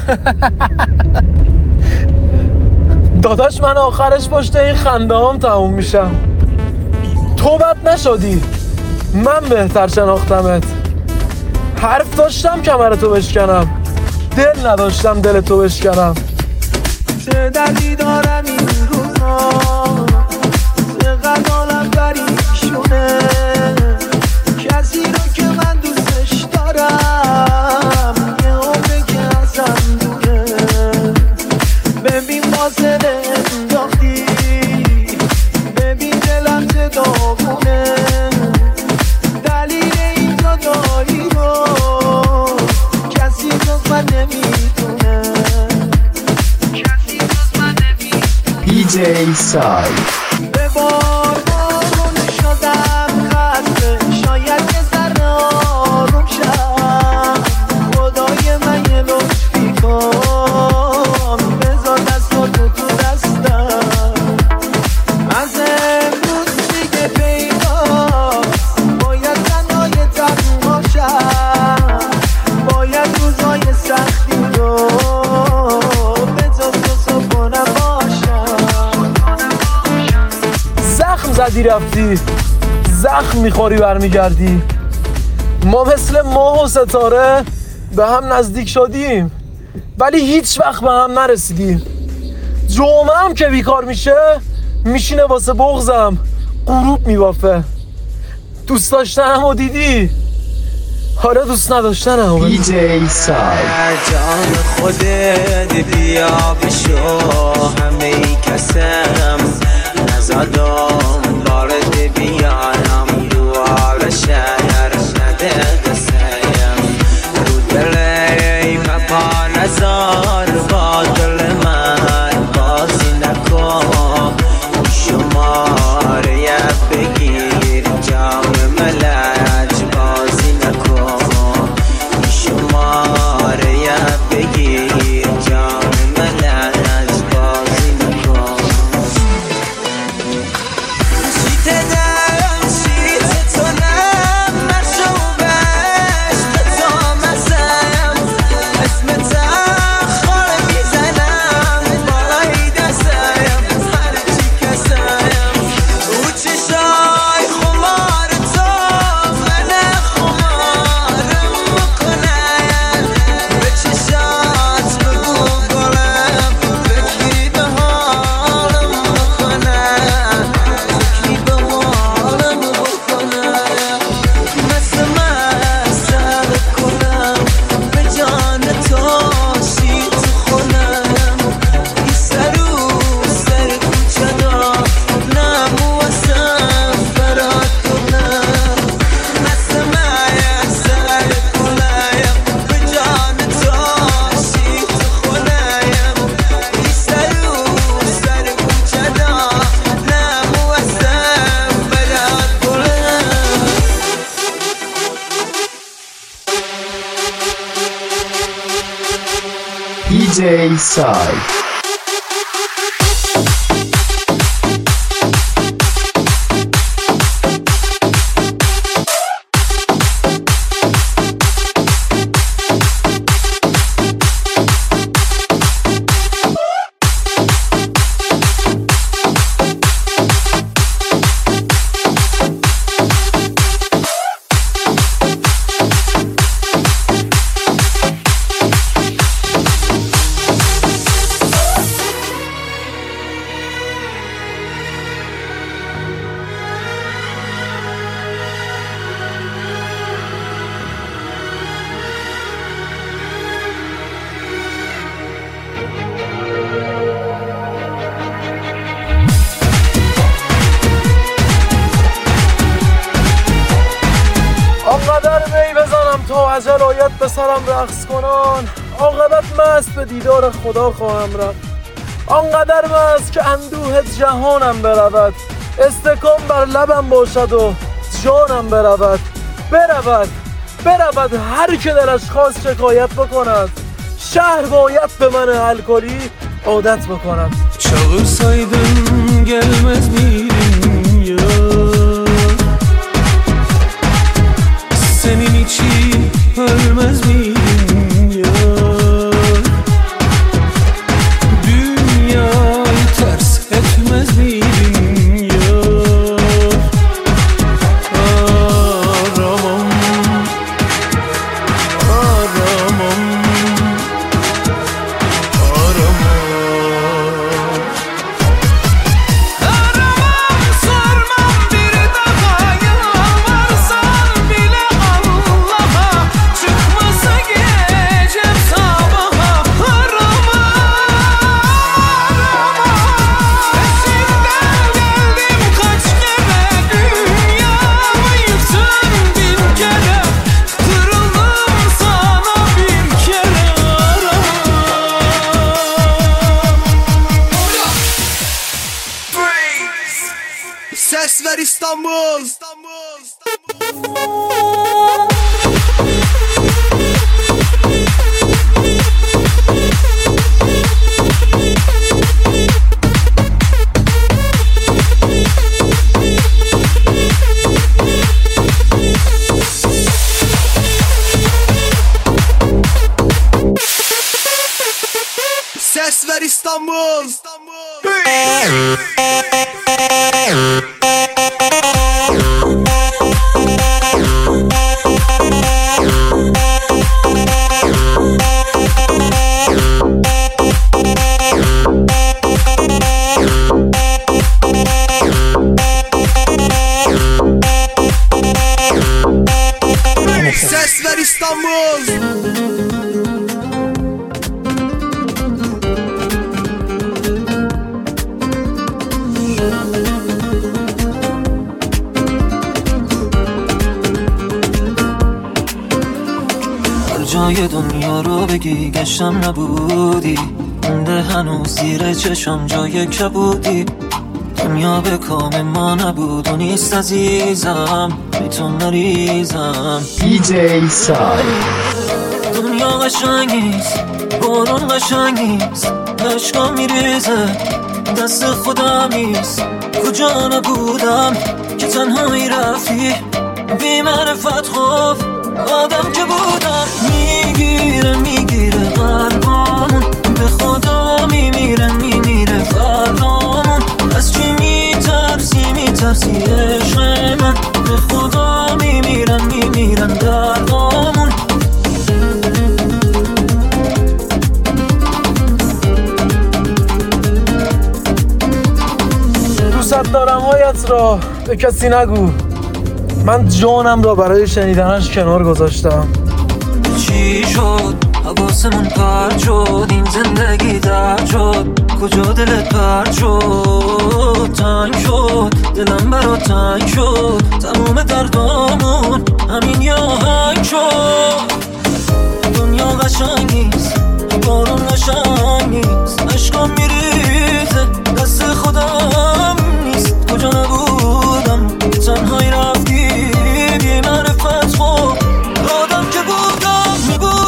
داداش من آخرش پشت این خنده هم تموم میشم. تو بد نشدی، من بهتر شناختمت. حرف داشتم کمرتو بشکنم، دل نداشتم دلتو بشکنم. چه دردی دارم این روزا، چقدر حالم پریشونه. کسی رو که من دوستش دارم یه عمره که ازم دوره. ببین فاصله انداختی، ببین دلم چه داغونه. دلیل این جدایی رو کسی جز من نمیدونه. PJ Sai. به بارون شدم خسته، شاید یه ذره آروم شم. خدای من یه لطفی کن، بذار دستاتو تو دستم. از امروز دیگه پیداست، باید تنهای تنها شم. باید روزای سختی رو به تو صبحانم باشم. زخم زدی رفتی، زخم میخوری برمیگردی. ما مثل ماه و ستاره به هم نزدیک شدیم ولی هیچ وقت به هم نرسیدیم. جمعه هم که بیکار میشه میشینه واسه بغضم غروب میبافه. دوست داشتنم و دیدی، حالا دوست نداشتنم. PJ Sai. جان خودت بیا بشو، همه ای کسم نزدم بارد بیانم. دوار شهر نده قسیم، رو دلی مپا نزار با دل من بازی نکن. شماره بگیر جام ملج بازی نکن. شماره بگیر جام ملج بازی نکن. شیت دلم شیت تو نم مشوبش به تو مزم. اسم تخار میزنم بالای دستم هرچی کسم. او چشای خمار تو من خمارم میکنن. به چشات بگو گلم فکری به حالم میکنن. فکری به حالم میکنن. مثل مسل کنم به جان تو شیت خونم. ای سرو سر کوچه دا نمو اسم برات کنم. مثل مسل کنم به جان تو شیت خونم. ای سرو سر کوچه دا نمو اسم برات کنم. PJ Sai. آنقدر می بزنم تا اجل آید به سرم رقص کنان. عاقبت مست به دیدار خدا خواهم رفت. آنقدر مست که اندوه جهانم برود. استکان بر لبم باشد و جانم برود. برود هر که دلش خواست شکایت بکند. شهر باید به من الکلی عادت بکند. Çalışsaydım gelmez miydim ya? Senin için ölmez miydim ya? ver İstanbul. Ses ver İstanbul. Ses ver İstanbul. جای دنیا رو بگی گشتم نبودی، مونده هنوز زیر چشم جای کبودی. دنیا به کام ما نبود و نیست عزیزم، میتون مریضم. DJ سای. دنیا قشنگ نیست، بارون قشنگ نیست، عشقا میریزه دست خودم نیست. کجا نبودم که تنهایی رفتی، بی معرفت خوف آدم که بودم. میگیره قلبامون، به خدا میمیره فرامون. از چی میترسی عشق من، به خدا میمیرن دردامون. دوست دارم هایت را به کسی نگو، من جانم را برای شنیدنش کنار گذاشتم. چی شد حواسمون پرد شد، این زندگی درد شد، کجا دلت پرد شد. تنگ شد دلم برا تنگ شد، تمام دردامون همین یه آهنگ شد. دنیا قشنگ نیست، بارون قشنگ نیست، عشقام میریزه دست خودم نیست. کجا نبودم که تنهایی رفتی، بی معرفت خوب آدم که بودم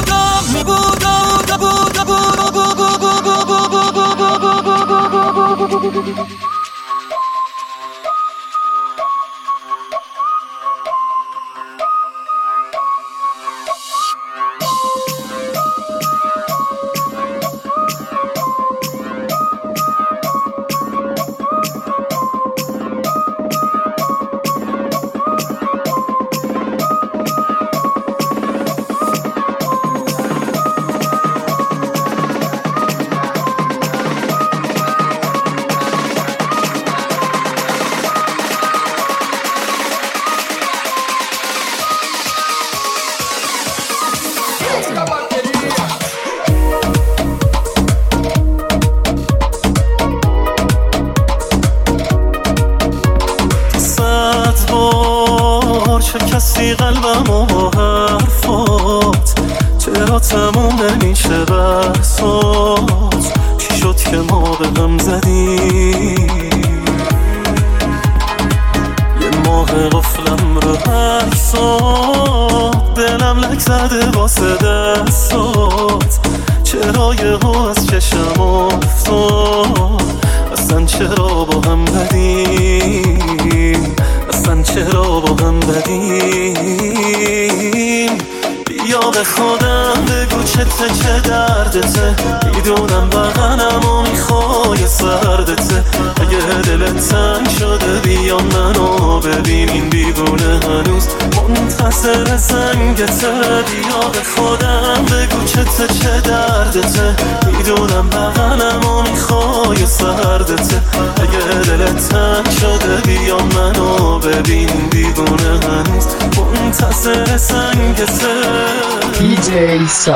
چه کسی قلبم و حرفات، چرا تموم نمیشه بحثات. چی شد که ما به هم زدیم، یه ماه قفلم رو عکسات، دلم لک زده واسه دستات. چرا یهو از چشم افتاد، اصلا چرا با هم بدیم، اصلا چرا با هم بدیم. بیا به خودم بگو چه دردته، میدونم بغنم و میخوای سردته. اگه دلت تنگ شده بیا منو ببین، این دیوونه هنوز منتظر زنگته. بیا به خودم بگو چه دردته، میدونم بغنم و میخوای سردته. اگه دلت تنگ شده بیا منو ببین، این دیوونه هنوز منتظر زنگته. DJ سای.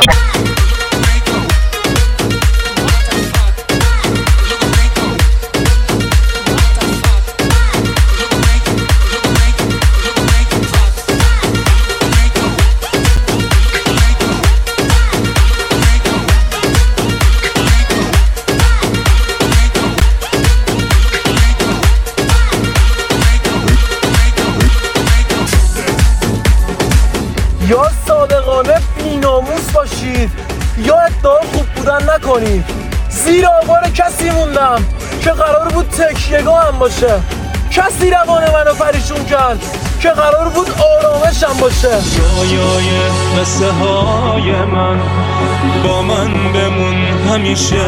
نکنیم. زیر آوار کسی موندم که قرار بود تکیهگاه هم باشه، کسی روان منو پریشون کرد که قرار بود آرامشم باشه. جایای قصه های من با من بمون همیشه،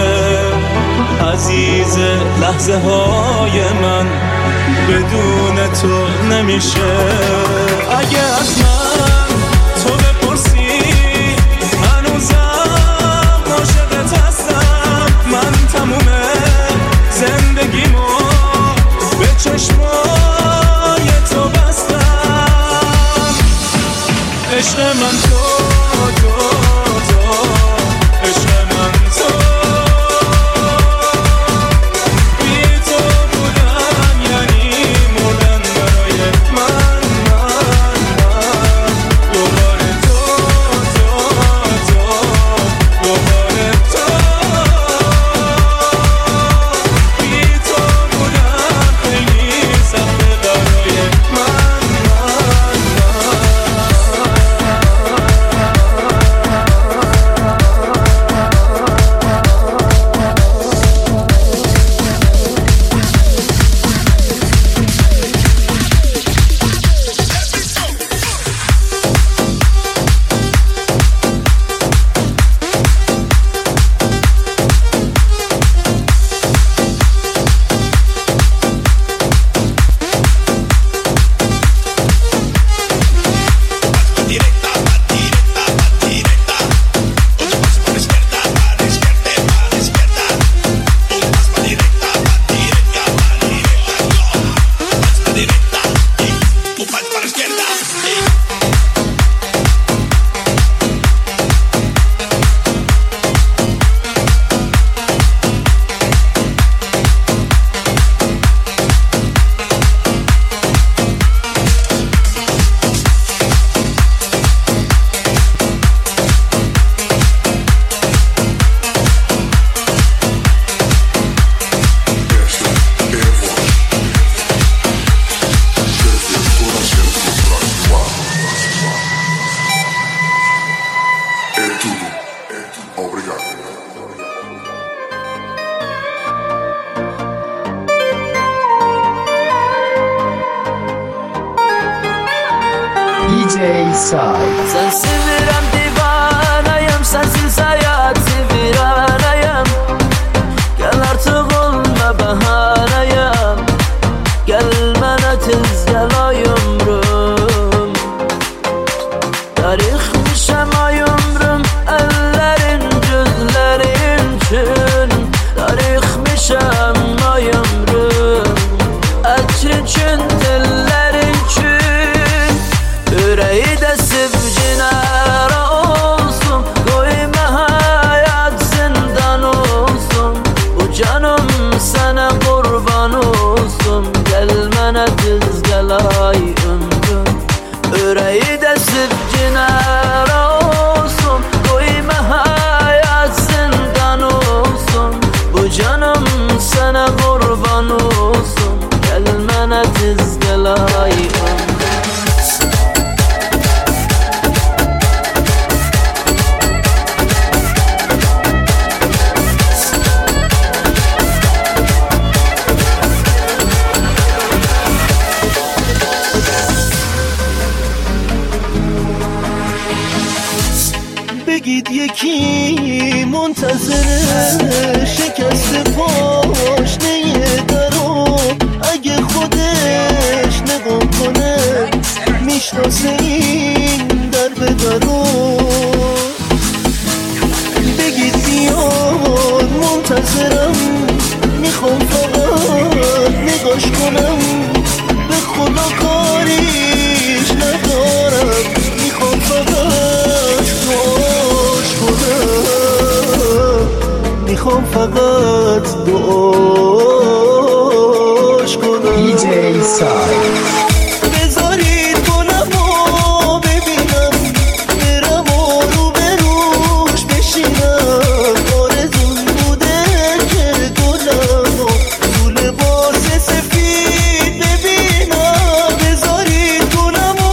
عزیز لحظه های من بدون تو نمیشه. اگه از من تو بپرسی هنوزم عاشقت هستم، من تموم زندگیمو به چشمای تو بستم. عشق من تو عشق من تو، بی تو بودن یعنی مردن برای من دوباره تو دوباره تو، بی تو بودن خیلی سخته برای من. DJ Side. Sensiz virem divanayım, sensiz hayat viranayım. Gel artık olma bahanayım, gelmene tez gel ay ömrüm. Tarixmişem ay ömrüm, ellerin gözlerin için. Tarixmişem ay ömrüm, etrin için dillerin için. Yüreği de sevcinler olsun, koyma hayat zindan olsun. Bu canım sana kurban olsun, gelmene tez gel ay ömrüm. Yüreği de sevcinler olsun, koyma hayat zindan olsun. Bu canım sana kurban olsun, gelmene tez gel ay ömrüm. بگید یکی منتظر شکست پاشنه درو، اگه خودش نگاه کنه میشناسه این در به درو. بگید بیاد منتظرم، میخوام فقط نگاش کنم، به خدا کاریش ندارم، میخوام فقط دعاش کنم، میخوام فقط دعاش کنم. DJ Side. بذارید کنم و ببینم، برم و رو به روش بشینم. آرزون بوده که گلم و تو لباس سفید ببینم. بذارید کنم و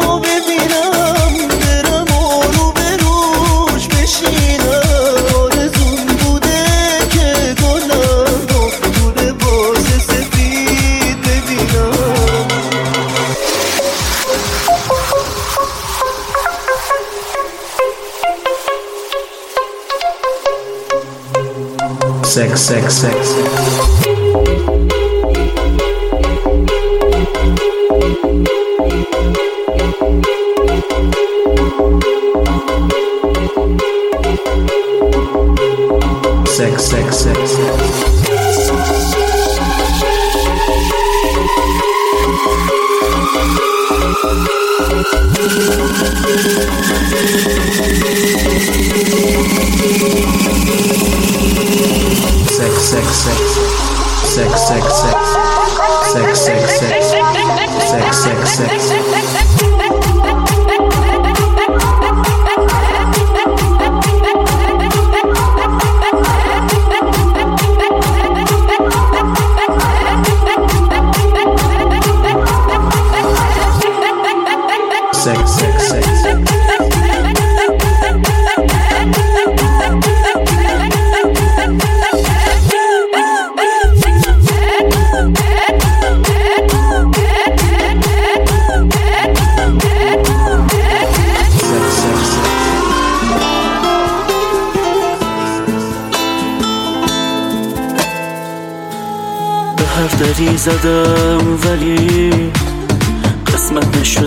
ببینم، برم و رو به روش بشینم. sex. دری زدم ولی قسمت نشد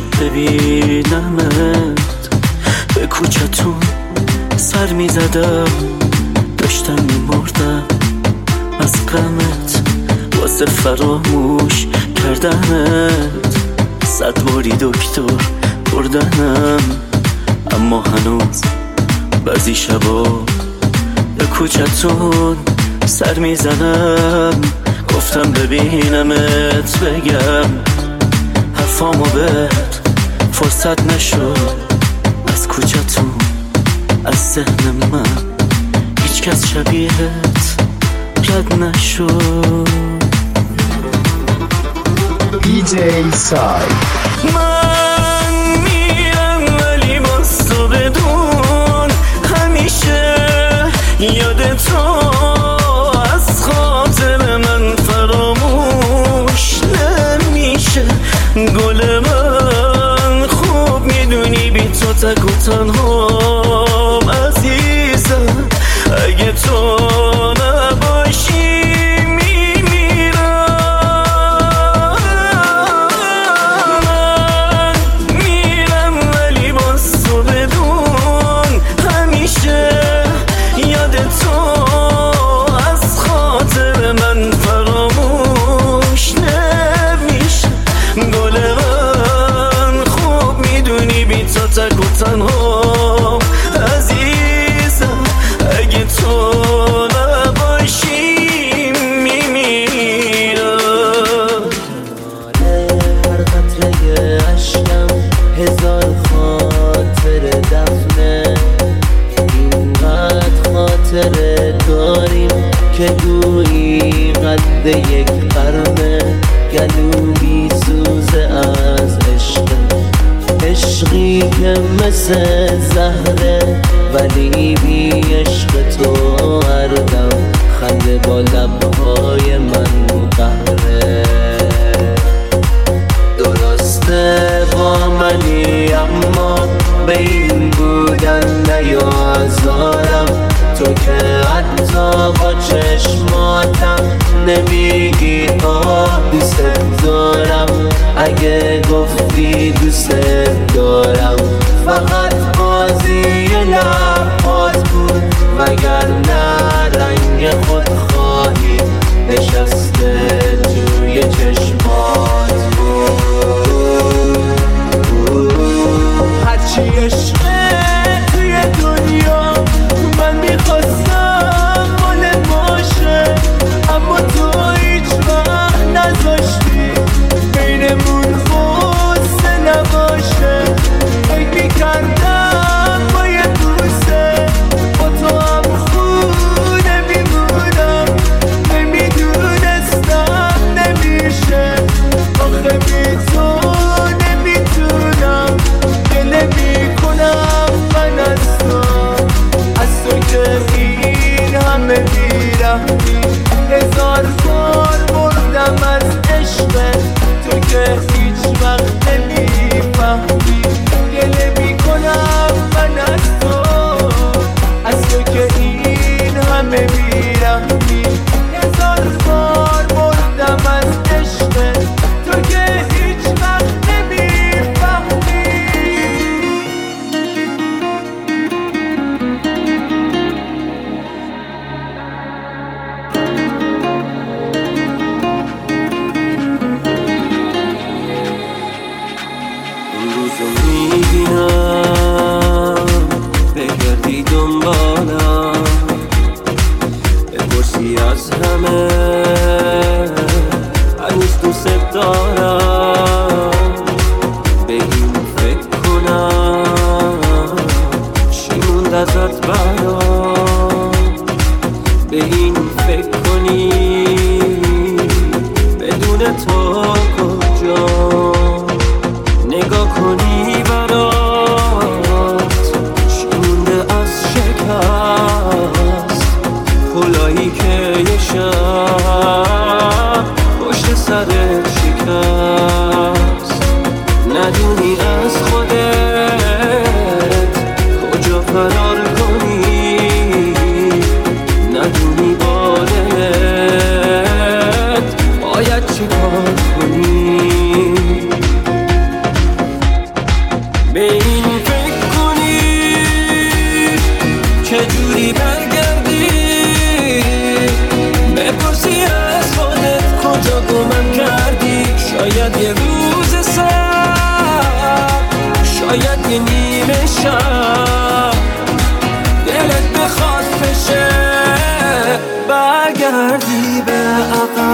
ببینمت، به کوچتون سر می زدم، داشتم می مردم از غمت، واسه فراموش کردنت 100 باری دکتر بردنم، اما هنوز بعضی شبا به کوچتون سر می زنم، گفتم ببینمت بگم حرفامو بهت فرصت نشد، از کوچتون از ذهن من هیچ کس شبیهت رد نشد. DJ Side. من میرم ولی باز تو بدون همیشه یاد تو از خاطر من فراموش نمیشه. گل من خوب میدونی بی تو تک و تنهام عزیزم، اگه تو نباشی میمیرم. من میرم ولی باز تو بدون همیشه یاد تو از خاطر من فراموش نمیشه. گل من خوب میدونی بی تو تک و تنها عزیزم، اگه تو نباشی میمیرم. هر قطره عشقم 1000 خاطر دفنه، اینقدر خاطره داریم که گویی قد یک قرنه، گلو بی سوزه از عشقی که مثل زهره، ولی بی عشق تو هر دم خنده با لبهای من قهره. درسته با منی اما به این بودن نیازارم، تو که حتی با چشماتم نمیگی آه دوست دارم. اگه گفتی دوست دارم فقط بازی لبات بود، وگرنه رنگ خودخواهی نشسته توی چشمات بود. هرچی عشقه توی دنیا من میخواستم مال باشه، اما تو هیچ وقت نذاشتی بینمون خوصه نباشه. فکر میکردم با یه بوسه با تو هم خونه میمونم، نمیدونستم نمیشه، آخه بی تو نمیتونم، گله میکنم من از تو که این همه بیرحمی. 1000 بار مردم از عشق تو که هیچ وقت نمیفهمی، گله میکنم من از تو که این همه بیرحمی. به این فکر کنی بدون تو کجا نگاه کنی برات چی مونده از شکست پلایی که یه شب پشت سرت شکست ندونی از خودت کجا فرار کنی ندونی با دلت باید چی کار کنی به این فکر کنی چجوری برگردی بپرسی از خودت کجا گمم کردی شاید یه روز سر شاید یه نیمه شب دلت بخواد بشه برگردی به عقب